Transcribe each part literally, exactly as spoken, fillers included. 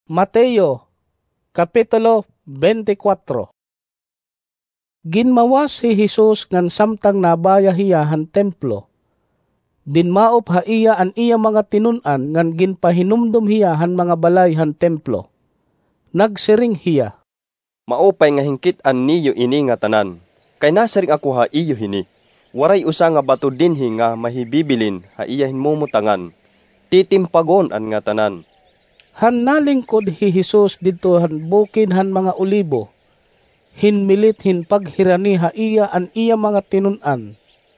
Mateo, Kapitulo twenty-four. Ginmawas si Jesus ngan samtang nabaya hiya han templo. Dinmaop ha iya an iya mga tinun-an ngan ginpahinumdum hiya han mga balay han templo. Nagsiring hiya, maupay nga hingkit-an niyo ini nga tanan. Kay nasaring ako ha iyo hini. Waray usa nga bato dinhi nga mahibibilin ha iya hinmumutangan. Titimpagon an nga tanan. Han nalingkod hi Jesus dito han bukid han mga olibo. Hinmilit hin paghirani ha iya an iya mga tinun-an.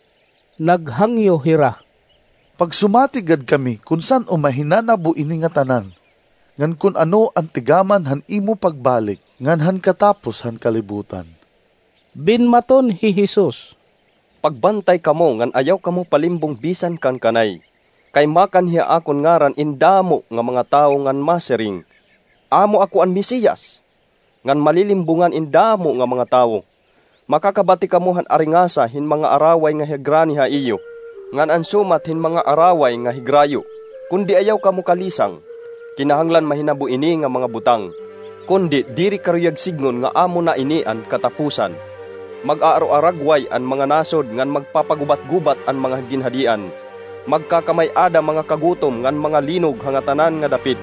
Naghangyo hira. Pagsumatigad kami kung san umahinanabu ini nga tanan. Ngan kun ano ang tigaman han imo pagbalik, ngan han katapos han kalibutan. Binmaton hi Jesus, pagbantay kamo ngan ayaw kamo palimbong bisan kan kanay. Kay makan hiya akon ngaran indamo nga mga tao ngan masering. Amo ako an Mesiyas. Ngan malilimbungan indamo nga mga tao. Makakabati kamo han aringasa hin mga araway nga higrani ha iyo. Ngan an sumat hin mga araway nga higrayo. Kundi ayaw kamo kalisang, kinahanglan mahinabu ini nga mga butang. Kundi diri karuyag signon nga amo na ini an katapusan. Mag-aaro-aragway an mga nasod ngan magpapagubat-gubat an mga ginhadian. Magkakamay-ada mga kagutom ngan mga linog hangatanan nga dapit.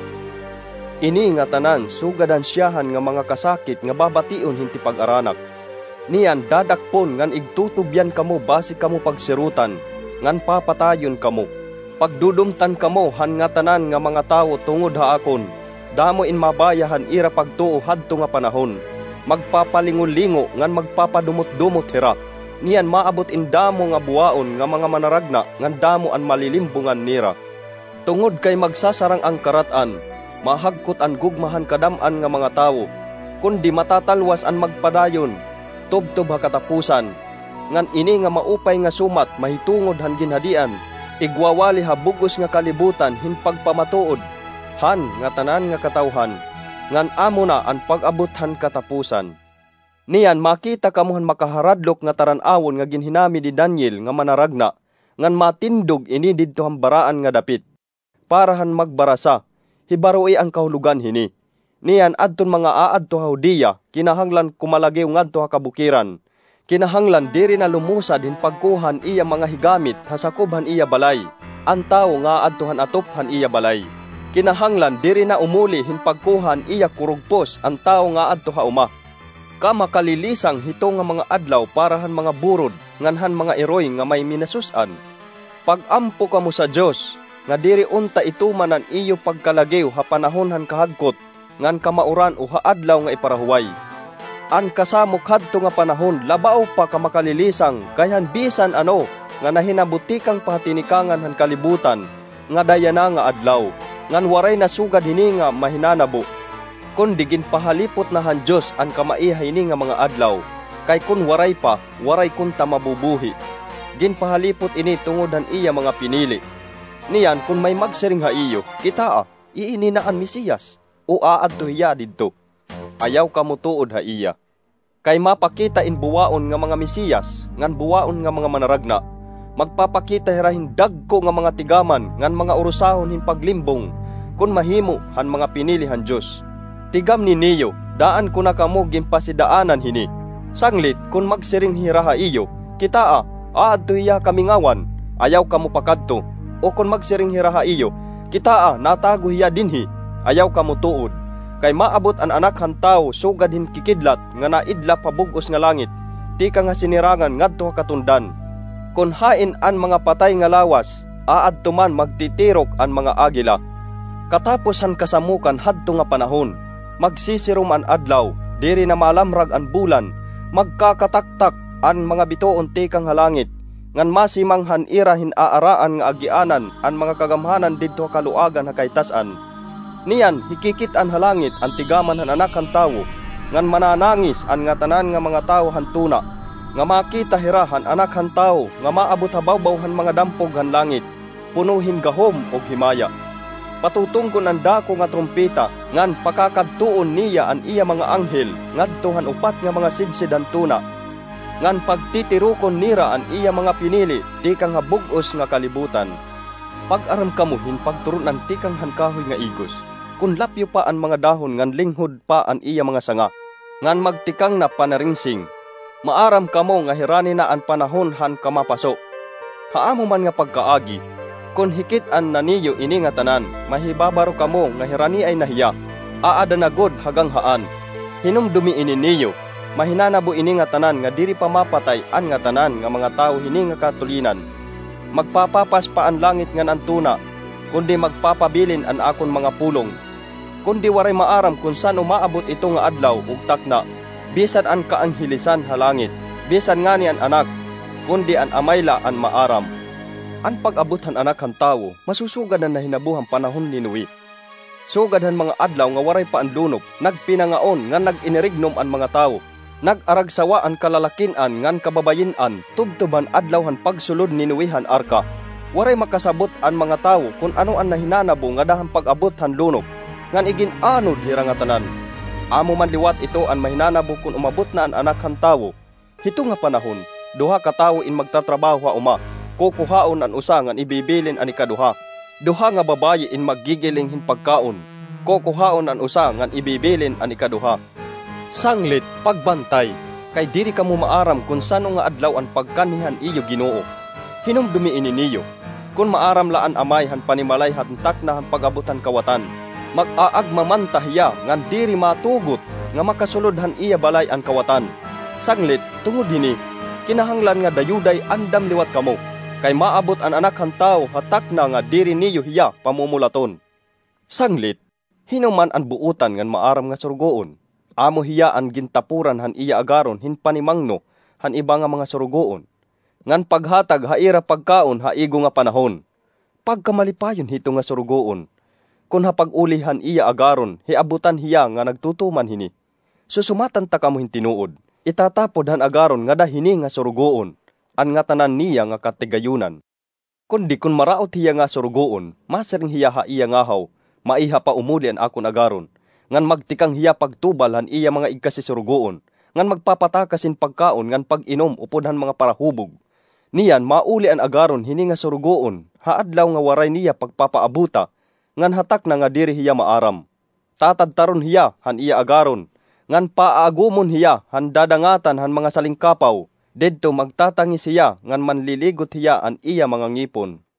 Ini nga tanan sugadan siyahan nga mga kasakit nga babation hinti pag-aranak. Niyan dadakpon ngan igtutubyan kamo basi kamo pagsirutan, ngan papatayon kamo. Pagdudumtan kamo han nga tanan nga mga tawo tungod ha akon. Damo in mabayahan ira pagtuo hadto nga panahon. Magpapalingo-lingo ngan magpapadumot-dumot hira. Niyan maabot indamo nga buwaon nga mga manaragna ngan damo an malilimbungan nira. Tungod kay magsasarang ang karatan, mahagkot an gugmahan kadam-an nga mga tawo. Kundi matatalwas an magpadayon, tubtob ha katapusan. Ngan ini nga maupay nga sumat mahitungod han ginhadian, igwawali ha bugos nga kalibutan hin pagpamatuod, han nga tanan nga katawhan, ngan amo na an pag-abot han katapusan. Niyan makita kamuhan makaharadlok nga taran-awon nga ginhinami ni Daniel nga manaragna, ngan matindog ini didto hambaraan nga dapit. Parahan magbarasa, hibaroi ang kahulugan hini. Niyan adton mga aadto ha Hudiya, kinahanglan kumalagiw ngadto ha kabukiran. Kinahanglan diri na lumusad hin pagkuhan iya mga higamit hasakubhan iya balay. Ang tao nga adtohan atophan iya balay. Kinahanglan diri na umuli hin pagkuhan iya kurugpos ang tao nga adto ha uma. Kamakalilisang hito nga mga adlaw parahan mga burod, nganhan mga eroy nga may minasusan. Pag-ampo kamo sa Dios, nga diri unta itumanan iyo pagkalagew ha panahonhan kahagkot, ngan kamauran o ha adlaw nga iparahuway. An kasamok hadto nga panahon, labaw pa kamakalilisang, kayhan bisan ano, nga nahinabutikang pahatinikangan han kalibutan, nga dayana nga adlaw, ngan waray nasugad hini nga mahinanabo. Kundi ginpahalipot na han Diyos ang kamaihay ni nga mga adlaw, kay kun waray pa, waray kun ta mabubuhi. Ginpahalipot ini tungod han iya mga pinili. Niyan kun may magsiring ha iyo, kita ah, iini na ang Mesiyas, o aadto hiya didto. Ayaw kamo tuod ha iya. Kay mapakita in buwaon nga mga Mesiyas, ngan buwaon nga mga manaragna. Magpapakita hirahin dagko nga mga tigaman, ngan mga urusahon hin paglimbong, kun mahimo han mga pinili han Diyos. Tigam ni niyo, daan ko na kamo ginpasidaanan hini. Sanglit, kung magsiring hiraha iyo, kita a, aadto hiya kamingawan, ayaw kamo pakadto. O kung magsiring hiraha iyo, kita a, natago hiya dinhi, ayaw kamo tuod. Kay maabot an anak han tao, sugad hin kikidlat, nga naidla pabugos nga langit, di ka nga sinirangan ngadto katundan. Kung hain an mga patay nga lawas, aadto man magtitirok an mga agila. Katapos han kasamukan hadto nga panahon, magsisirum an adlaw, diri na malamrag an bulan, magkakataktak an mga bituon tikang halangit, ngan masimanghan ira hin aaraan nga agianan an mga kagamhanan didto kaluagan ha kaytasan. Niyan hikikit an halangit an tigaman han anak han tawo, ngan mananangis an nga tanan nga mga tawo han tuna, nga makita hira han anak han tawo, nga maabot habawbaw han mga dampog han langit, punuhin gahom og himaya. Patutungkon ang dako nga trumpeta, ngan pakakadtuon niya an iya mga anghel, ngadtohan upat nga mga sidsid ang tuna. Ngan pagtitirukon nira an iya mga pinili, di kang habugos nga kalibutan. Pag-aram kamo hin pagturunan ti kang hankahoy nga igos. kun lapyo pa an mga dahon ngan linghod pa an iya mga sanga, ngan magtikang na panaringsing. Maaram kamo nga hirani na an panahon han kamapaso. Haamo man nga pagkaagi, kun hikit an naniyo ini nga tanan, mahibabaro kamo nga hirani ay nahiya, aada na god hagang haan. Hinumdumi ini niyo, mahinanabo ini nga tanan nga diri pa mapatay an nga tanan nga mga tao hini nga katulinan. Magpapapas pa an langit ngan antuna, kundi magpapabilin an akon mga pulong. Kundi waray maaram kung saan umaabot ito nga adlaw ug takna, bisan an kaanghilisan ha langit, bisan nga ni an anak, kundi an amayla an maaram. An pag-abot han anak han tawo, masusugadan na hinabuhang panahon ni Noe. Sugadhan mga adlaw nga waray pa ang lunop, nagpinangaon nga nag-inirignom an mga tao, nag-aragsawa ang kalalakinan ngan kababayin-an, tubtuban adlaw han pagsulod ni Noe han arka. Waray makasabot an mga tao kung ano ang nahinanabo nga dahang pag-abot han lunop, ngan igin-anod hira nga tanan. Amo man liwat ito ang mahinanabo kung umabot na an anak han tawo. Hito nga panahon, duha ka tawo in magtatrabaho ha uma, kukuhaon an usa ngan ibibilin an ikaduha. Duha nga babayi in maggigiling hin pagkaon, kukuhaon an usa ngan ibibilin an ikaduha. Sanglit pagbantay, kay diri kamo maaram kung sano nga adlaw ang pagkanihan iyo Ginoo. Hinumdumi ini niyo, kun maaram laan amay han panimalay han takna han pag-abutan kawatan, mag-aagmamanta hiya ngan diri matugot nga makasulod han iya balay an kawatan. Sanglit tungod hini, kinahanglan nga dayuday andam liwat kamo, kay maabot an anak han tao hatak na nga diri niyo hiya pamumulaton. Sanglit, hinuman an buutan ngan maaram nga surugoon, amo hiya an gintapuran han iya agaron hin panimangno han iba nga mga surugoon, ngan paghatag haira pagkaon haigo nga panahon. Pagkamalipayon hito nga surugoon, kun hapag-ulihan iya agaron, hiabutan hiya nga nagtutuman hini. Susumatan ta kamo hin tinuod, itatapod han agaron nga dahini nga surugoon, an nga tanan niya nga katigayunan. Kundi kun maraot hiya nga surugoon, masering hiya ha iya ngahaw, maiha pa umuli an akon agaron, ngan magtikang hiya pagtubal han iya mga igkasi surugoon, ngan magpapatakasin pagkaon ngan pag-inom upod han mga parahubog. Niyan mauli an agaron hini nga surugoon, haadlaw nga waray niya pagpapaabuta, ngan hatak na nga diri hiya maaram. Tatadtaron hiya han iya agaron, ngan paaagumon hiya han dadangatan han mga salingkapaw, dedto magtatangis hiya ngan manliligot hiya an iya mga ngipon.